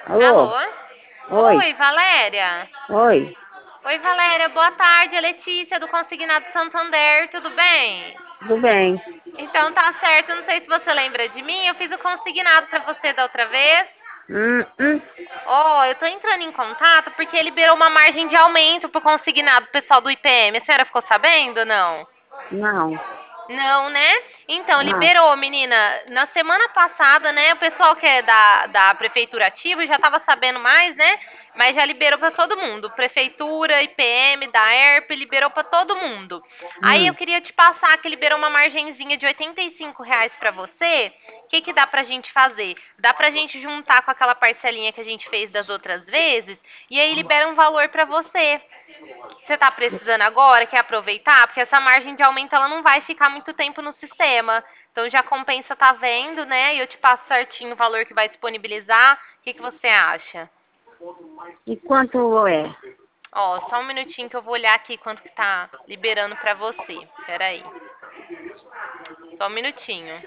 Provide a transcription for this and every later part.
Alô? Alô? Oi, Oi, Valéria. oi, Oi, Valéria. Boa tarde. É Letícia do Consignado Santander. Tudo bem? tudo bem? Então tá certo. Não sei se você lembra de mim. Eu fiz o consignado pra você da outra vez. Hum, hum, Eu tô entrando em contato porque liberou uma margem de aumento pro consignado pessoal do IPM. A senhora ficou sabendo ou não? não, Não, né? Então, não. liberou, menina. Na semana passada, né? O pessoal que é da Prefeitura Ativa já estava sabendo mais, né? Mas já liberou para todo mundo. Prefeitura, IPM, da ERP, liberou para todo mundo. Aí eu Hum, queria te passar que liberou uma margenzinha de R$ 85 para você. O que dá pra gente fazer? Dá pra gente juntar com aquela parcelinha que a gente fez das outras vezes e aí libera um valor para você. Você tá precisando agora, quer aproveitar? Porque essa margem de aumento ela não vai ficar muito tempo no sistema. Então já compensa tá vendo, né? E eu te passo certinho o valor que vai disponibilizar. O que você acha? e quanto é? Ó, só um minutinho que eu vou olhar aqui quanto que tá liberando pra você. Pera aí. Só um minutinho.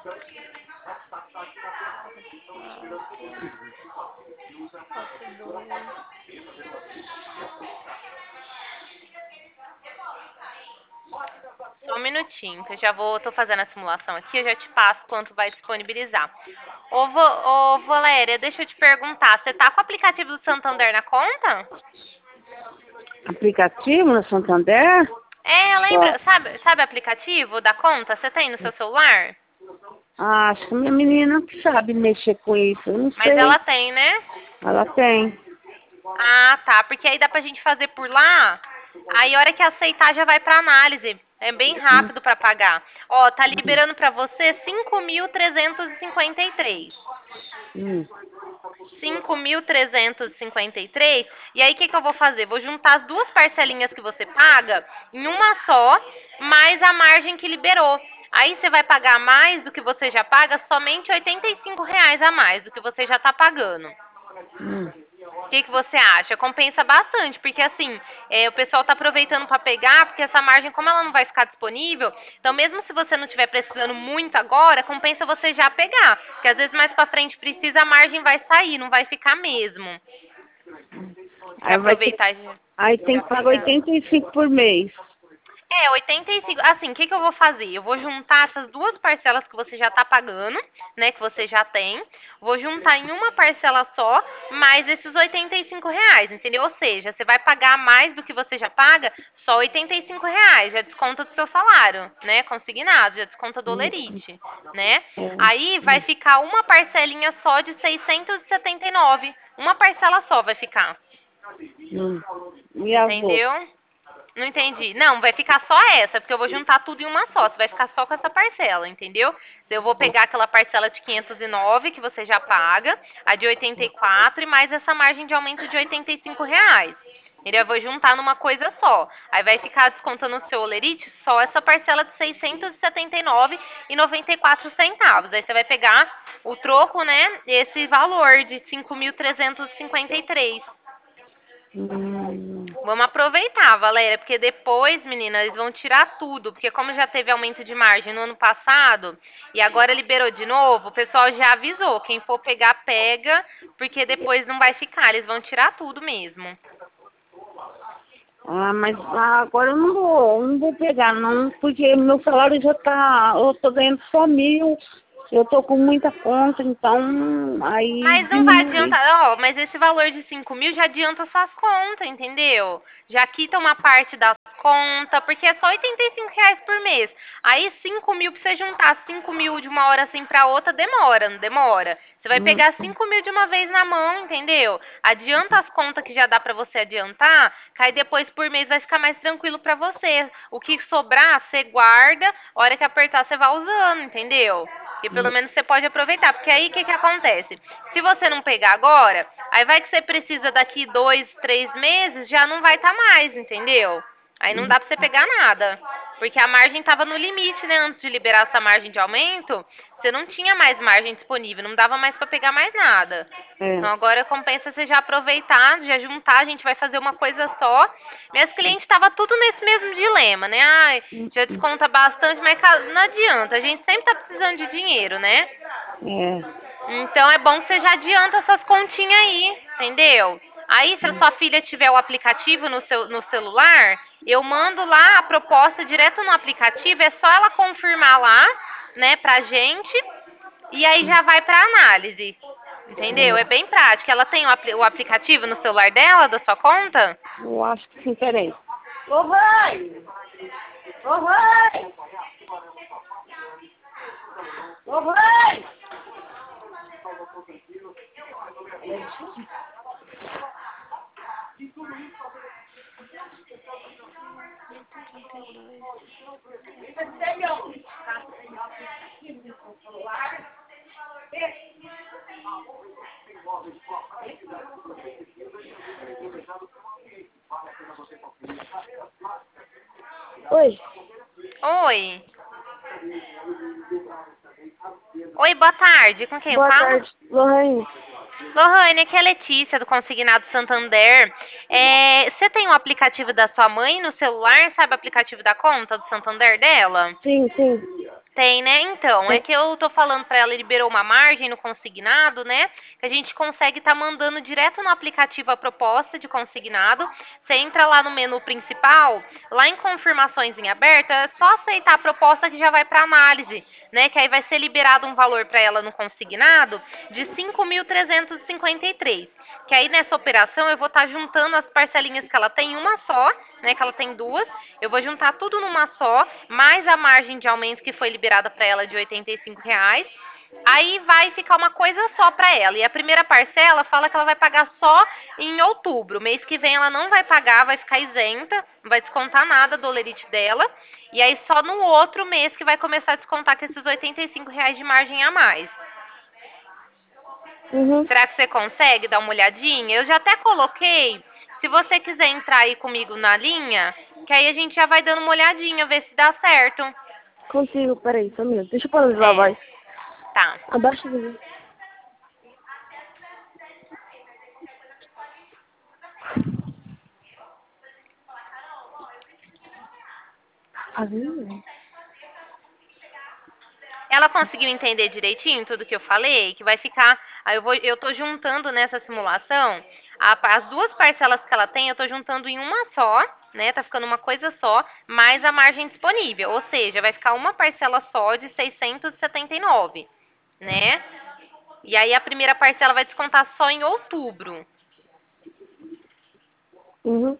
Só um minutinho, que eu já tô fazendo a simulação aqui, eu já te passo quanto vai disponibilizar. Ô, Valéria, deixa eu te perguntar, você tá com o aplicativo do Santander na conta? Aplicativo no Santander? Só. Lembra, sabe o aplicativo da conta? Você tem no seu celular? Ah, acho que minha menina que sabe mexer com isso, eu não Mas ela sei. tem, né? Ela tem. Ah, tá, porque aí dá pra gente fazer por lá, aí a hora que aceitar já vai pra análise. É bem Hum, rápido pra pagar. Ó, tá hum, liberando pra você 5.353. hum, 5.353. E aí, o que eu vou fazer? Vou juntar as duas parcelinhas que você paga em uma só, mais a margem que liberou. Aí você vai pagar mais do que você já paga, somente R$ 85 a mais do que você já está pagando. hum. O que você acha? Compensa bastante, porque assim, o pessoal está aproveitando para pegar, porque essa margem, como ela não vai ficar disponível, então mesmo se você não estiver precisando muito agora, compensa você já pegar, porque às vezes mais para frente precisa, a margem vai sair, não vai ficar mesmo. Quer Aí vai ter. aproveitar e Aí tem já que pagar pegar? 85 por mês. 85. Assim, o que eu vou fazer? Eu vou juntar essas duas parcelas que você já tá pagando, né? Que você já tem. Vou juntar em uma parcela só, mais esses R$ 85, entendeu? Ou seja, você vai pagar mais do que você já paga, só R$ 85. Já desconta do seu salário, né? Consignado, já desconta do Hum, Olerite, né? é, Aí vai ficar uma parcelinha só de 679. Uma parcela só vai ficar. hum. E as Entendeu? outras? Não entendi. Não, vai ficar só essa, porque eu vou juntar tudo em uma só. Você vai ficar só com essa parcela, entendeu? Eu vou pegar aquela parcela de 509 que você já paga, a de 84 e mais essa margem de aumento de R$ 85. Eu vou juntar numa coisa só. Aí vai ficar descontando no seu olerite só essa parcela de 679,94 centavos. Aí você vai pegar o troco, né? Esse valor de 5.353. Hum, Vamos aproveitar, Valéria, porque depois, menina, eles vão tirar tudo. Porque como já teve aumento de margem no ano passado e agora liberou de novo, o pessoal já avisou. Quem for pegar, pega, porque depois não vai ficar. Eles vão tirar tudo mesmo. ah, mas agora eu não vou pegar não, porque meu salário já tá, eu tô ganhando só 1.000, eu tô com muita conta, então aí Mas não vai diminui. adiantar, ó, mas esse valor de 5.000 já adianta suas contas, entendeu? Já quita uma parte das contas, porque é só R$ 85 por mês. Aí 5.000 pra você juntar 5.000 de uma hora assim pra outra, demora, não demora? Você vai Hum, pegar 5.000 de uma vez na mão, entendeu? Adianta as contas que já dá pra você adiantar, que aí depois por mês vai ficar mais tranquilo pra você. O que sobrar, você guarda, a hora que apertar você vai usando, entendeu? E pelo hum, menos você pode aproveitar, porque aí o que acontece? Se você não pegar agora, aí vai que você precisa daqui 2, 3 meses, já não vai estar mais, entendeu? Aí não hum, dá pra você pegar nada. Porque a margem estava no limite, né? Antes de liberar essa margem de aumento, você não tinha mais margem disponível, não dava mais para pegar mais nada. é, Então agora compensa você já aproveitar, já juntar, a gente vai fazer uma coisa só. Minhas clientes estavam tudo nesse mesmo dilema, né? Ai, hum, já desconta bastante, mas não adianta, a gente sempre tá precisando de dinheiro, né? é. Então é bom que você já adianta essas continhas aí, entendeu? Aí, se a sua filha tiver o aplicativo no celular, eu mando lá a proposta direto no aplicativo, é só ela confirmar lá, né, pra gente, e aí já vai pra análise. Entendeu? É bem prático. Ela tem o aplicativo no celular dela, da sua conta? Eu acho que sim, peraí. Ô, mãe! Ô, mãe! Ô, mãe! Oi. Oi. Oi, boa tarde. Com quem eu Boa falo? tarde, Lohane. Lohane, aqui é a Letícia, do Consignado Santander. Você tem o aplicativo da sua mãe no celular? Sabe o aplicativo da conta do Santander dela? Sim, sim. Tem, né? Então, é Sim. que eu tô falando pra ela, liberou uma margem no consignado, né? Que a gente consegue estar mandando direto no aplicativo a proposta de consignado. Você entra lá no menu principal, lá em confirmações em aberto, é só aceitar a proposta que já vai pra análise, né? Que aí vai ser liberado um valor pra ela no consignado de 5.353. Que aí nessa operação eu vou estar juntando as parcelinhas que ela tem em uma só, né? Que ela tem duas. Eu vou juntar tudo numa só, mais a margem de aumento que foi liberada para ela de R$ 85. Aí vai ficar uma coisa só para ela. E a primeira parcela fala que ela vai pagar só em outubro. Mês que vem ela não vai pagar, vai ficar isenta, não vai descontar nada do holerite dela. E aí só no outro mês que vai começar a descontar com esses R$ 85 de margem a mais. Uhum. Será que você consegue dar uma olhadinha? Eu já até coloquei. Se você quiser entrar aí comigo na linha, que aí a gente já vai dando uma olhadinha, ver se dá certo. Consigo, peraí, só um minuto. Deixa eu parar de É, voz. tá. Abaixa aqui. Ah, viu? Ela conseguiu entender direitinho tudo que eu falei? Que vai ficar. Aí eu tô juntando nessa simulação as duas parcelas que ela tem, eu tô juntando em uma só, né? Tá ficando uma coisa só, mais a margem disponível. Ou seja, vai ficar uma parcela só de 679, né? E aí a primeira parcela vai descontar só em outubro. Uhum.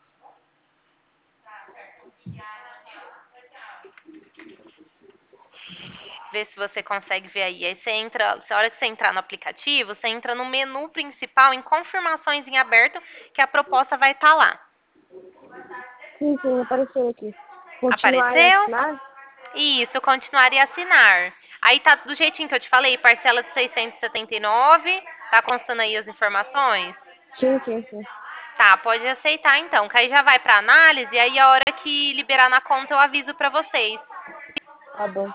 Vê se você consegue ver aí. Aí você entra, a hora que você entrar no aplicativo, você entra no menu principal em confirmações em aberto, que a proposta vai estar lá. Sim, sim, apareceu aqui. Continuar e Apareceu? assinar? Isso, continuar e assinar. Aí tá do jeitinho que eu te falei, parcela de 679. Tá constando aí as informações? Sim, sim, sim. Tá, pode aceitar então, que aí já vai pra análise, aí a hora que liberar na conta eu aviso pra vocês. Tá bom.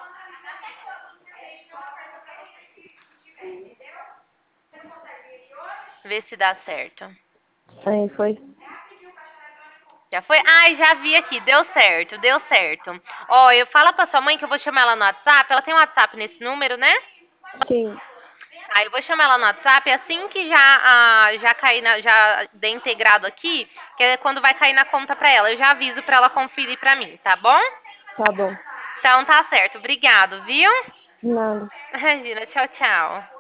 Ver se dá certo. Aí, foi. Já foi? Ai, já vi aqui, deu certo, deu certo. Ó, eu falo pra sua mãe que eu vou chamar ela no WhatsApp, ela tem um WhatsApp nesse número, né? Sim. Aí eu vou chamar ela no WhatsApp assim que já cair já der integrado aqui, que é quando vai cair na conta pra ela. Eu já aviso pra ela conferir pra mim, tá bom? Tá bom. Então tá certo, obrigado, viu? De nada. Imagina, tchau, tchau.